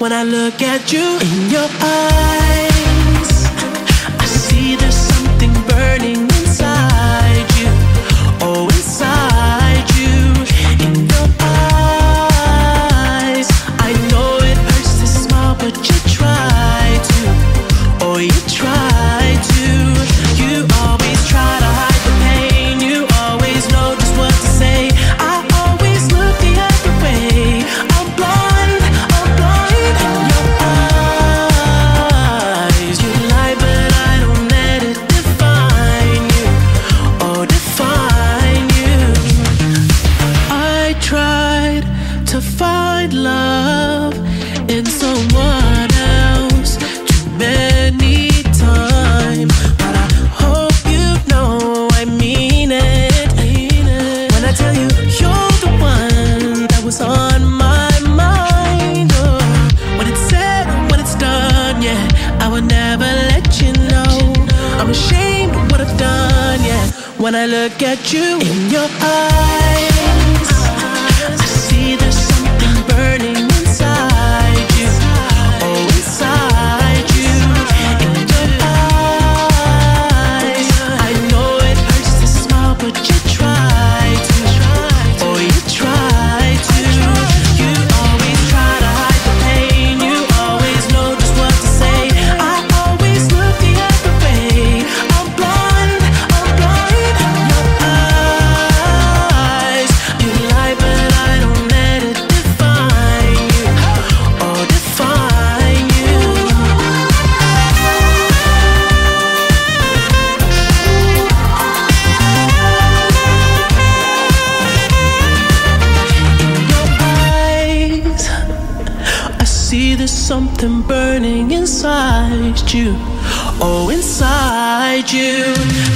when I look at you. In your eyes, I see there's something burning inside you. Oh, inside you. In your eyes, I know it hurts to smile, but you try to. Oh, you try to. You always try to hide the pain. You always know just what to say. I always look the other way. I'm blind in your eyes. You lie, but I don't let it define you. Oh, define you. I tried to find love in someone else too many times, but I hope you know I mean it. When I tell you you're the one that was on my mind. Oh, when it's said and when it's done, yeah, I would never let you know. I'm ashamed of what I've done, yeah. When I look at you in your eyes, I see there's something burning inside you. Oh, inside you. In your eyes, I know it hurts to smile, but you try to. Oh, you try to. You always try to hide the pain. You always know just what to say. I always look the other way. I'm blind in your eyes. You lie, but I don't let it define you. Oh, define you. In your eyes, I see there's something burning inside you. Oh, inside you.